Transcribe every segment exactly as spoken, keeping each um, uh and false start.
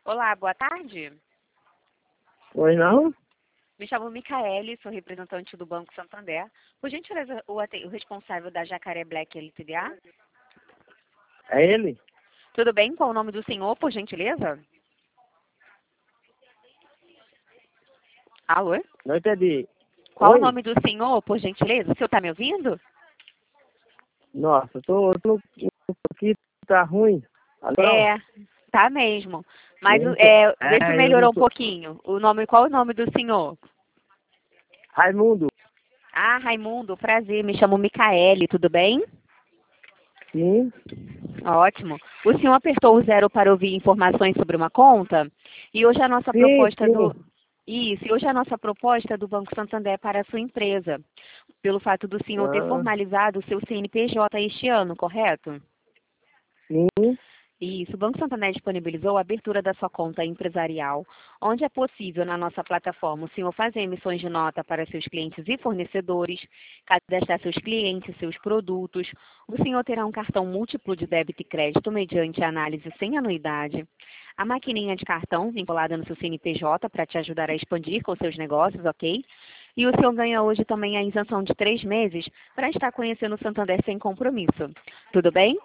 Olá, boa tarde. Oi, não? Me chamo Micaele, sou representante do Banco Santander. Por gentileza, o, ate- o responsável da Jacaré Black L T D A? É ele? Tudo bem? Qual o nome do senhor, por gentileza? Alô? Não entendi. Qual o Oi? nome do senhor, por gentileza? O senhor está me ouvindo? Nossa, tô, tô aqui, tá ruim. Alô? É, tá mesmo. Mas Eu o- não tô, é, vê se é, eu não melhorou um tô. pouquinho. O nome, qual o nome do senhor? Raimundo, Ah, Raimundo, prazer. Me chamo Micaele, tudo bem? sim? Ótimo. O senhor apertou o zero para ouvir informações sobre uma conta? E hoje a nossa Sim, proposta do... sim. Isso, e hoje a nossa proposta do Banco Santander para a sua empresa, pelo fato do senhor ter Ah, formalizado o seu C N P J este ano, correto? sim. Isso, o Banco Santander disponibilizou a abertura da sua conta empresarial, onde é possível, na nossa plataforma, o senhor fazer emissões de nota para seus clientes e fornecedores, cadastrar seus clientes, seus produtos. O senhor terá um cartão múltiplo de débito e crédito mediante análise sem anuidade. A maquininha de cartão vinculada no seu C N P J para te ajudar a expandir com seus negócios, ok? E o senhor ganha hoje também a isenção de três meses para estar conhecendo o Santander sem compromisso. Tudo bem?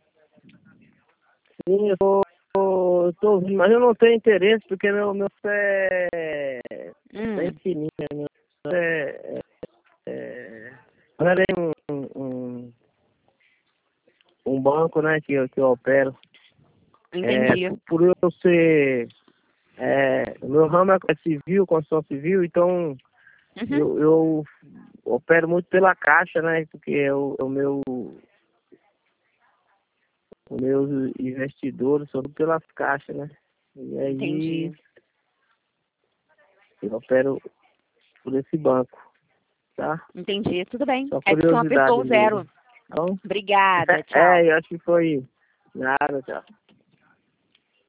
Sim, eu tô, tô, tô ouvindo, mas eu não tenho interesse porque meu, meu pé é bem Hum, fininho, meu pé é, é, não é nem um, um, um banco, né, que, eu- que eu opero. É, entendi. por, por eu ser, é, o meu ramo é civil, construção civil, então Uhum. Eu, eu opero muito pela caixa, né? Porque é o, é o meu, os meus investidores são tudo pelas caixas, né? E aí Entendi. eu opero por esse banco, tá? Entendi. Tudo bem. Só É que o senhor apertou curiosidade o mesmo. zero. Então, Obrigada. Tchau. é, eu acho que foi nada, tchau.